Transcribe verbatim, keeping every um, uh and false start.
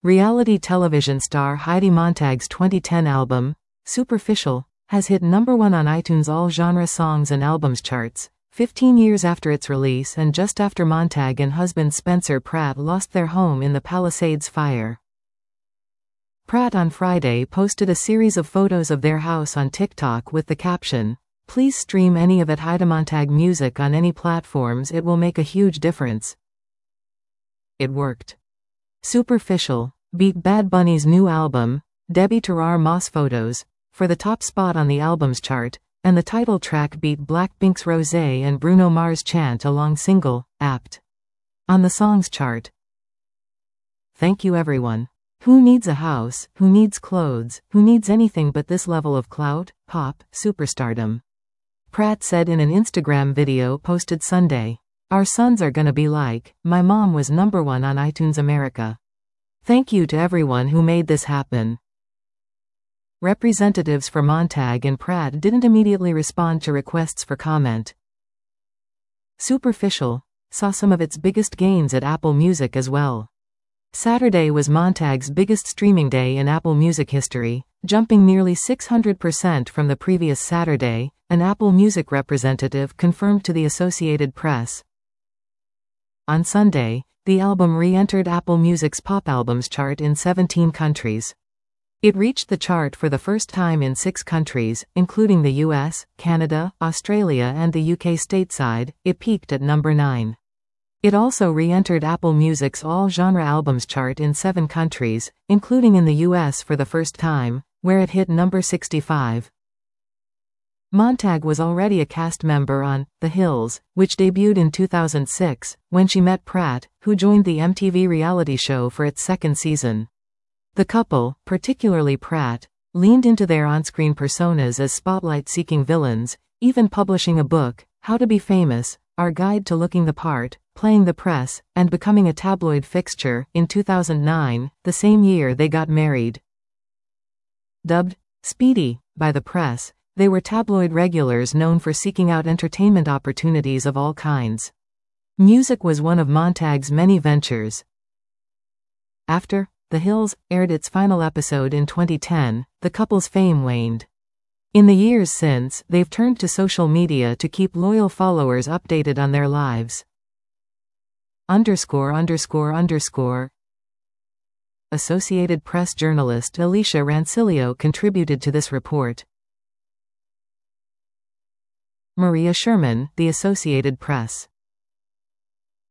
Reality television star Heidi Montag's twenty ten album, Superficial, has hit number one on iTunes all-genre songs and albums charts, fifteen years after its release and just after Montag and husband Spencer Pratt lost their home in the Palisades fire. Pratt on Friday posted a series of photos of their house on TikTok with the caption, "Please stream any of it Heidi Montag music on any platforms, it will make a huge difference." It worked. Superficial beat Bad Bunny's new album, Debbie Tarrar Moss Photos, for the top spot on the albums chart, and the title track beat Blackpink's Rosé and Bruno Mars' Chant along single, Apt, on the songs chart. Thank you everyone. Who needs a house, who needs clothes, who needs anything but this level of clout, pop, superstardom? Pratt said in an Instagram video posted Sunday. Our sons are gonna be like, my mom was number one on iTunes America. Thank you to everyone who made this happen. Representatives for Montag and Pratt didn't immediately respond to requests for comment. Superficial saw some of its biggest gains at Apple Music as well. Saturday was Montag's biggest streaming day in Apple Music history, jumping nearly six hundred percent from the previous Saturday, an Apple Music representative confirmed to the Associated Press. On Sunday, the album re-entered Apple Music's pop albums chart in seventeen countries. It reached the chart for the first time in six countries, including the U S, Canada, Australia and the U K stateside. It peaked at number nine. It also re-entered Apple Music's all-genre albums chart in seven countries, including in the U S for the first time, where it hit number sixty-five. Montag was already a cast member on The Hills, which debuted in two thousand six, when she met Pratt, who joined the M T V reality show for its second season. The couple, particularly Pratt, leaned into their on-screen personas as spotlight-seeking villains, even publishing a book, How to Be Famous, Our Guide to Looking the Part, Playing the Press, and Becoming a Tabloid Fixture, in two thousand nine, the same year they got married. Dubbed Speedy by the press, they were tabloid regulars known for seeking out entertainment opportunities of all kinds. Music was one of Montag's many ventures. After The Hills aired its final episode in twenty ten, the couple's fame waned. In the years since, they've turned to social media to keep loyal followers updated on their lives. Underscore underscore underscore Associated Press journalist Alicia Rancilio contributed to this report. Maria Sherman, The Associated Press.